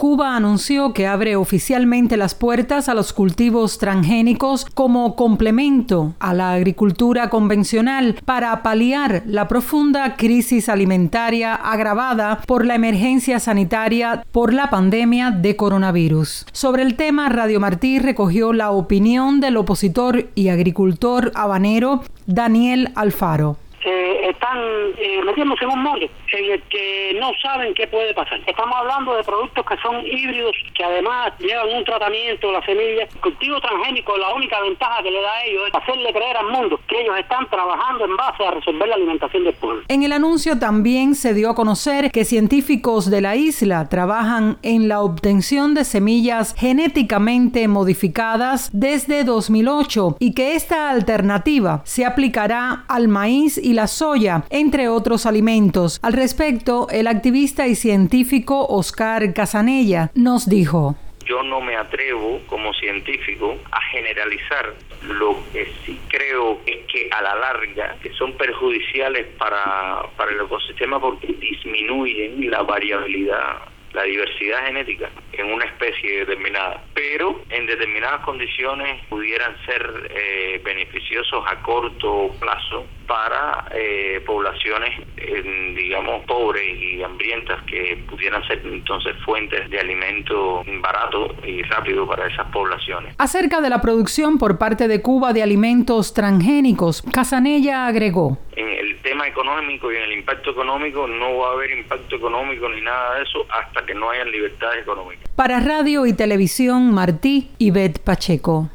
Cuba anunció que abre oficialmente las puertas a los cultivos transgénicos como complemento a la agricultura convencional para paliar la profunda crisis alimentaria agravada por la emergencia sanitaria por la pandemia de coronavirus. Sobre el tema, Radio Martí recogió la opinión del opositor y agricultor habanero Daniel Alfaro. Están metiéndose en un mundo en el que no saben qué puede pasar. Estamos hablando de productos que son híbridos, que además llevan un tratamiento, la semilla. El cultivo transgénico, la única ventaja que le da a ellos es hacerle creer al mundo que ellos están trabajando en base a resolver la alimentación del pueblo. En el anuncio también se dio a conocer que científicos de la isla trabajan en la obtención de semillas genéticamente modificadas desde 2008 y que esta alternativa se aplicará al maíz y la soya, entre otros alimentos. Al respecto, el activista y científico Oscar Casanella nos dijo: yo no me atrevo como científico a generalizar. Lo que sí creo es que a la larga que son perjudiciales para el ecosistema porque disminuyen la variabilidad, la diversidad genética en una especie determinada, pero en determinadas condiciones pudieran ser beneficiosos a corto plazo para poblaciones, digamos, pobres y hambrientas que pudieran ser entonces fuentes de alimento barato y rápido para esas poblaciones. Acerca de la producción por parte de Cuba de alimentos transgénicos, Casanella agregó: en el tema económico y en el impacto económico no va a haber impacto económico ni nada de eso hasta que no haya libertades económicas. Para Radio y Televisión Martí, Ivette Pacheco.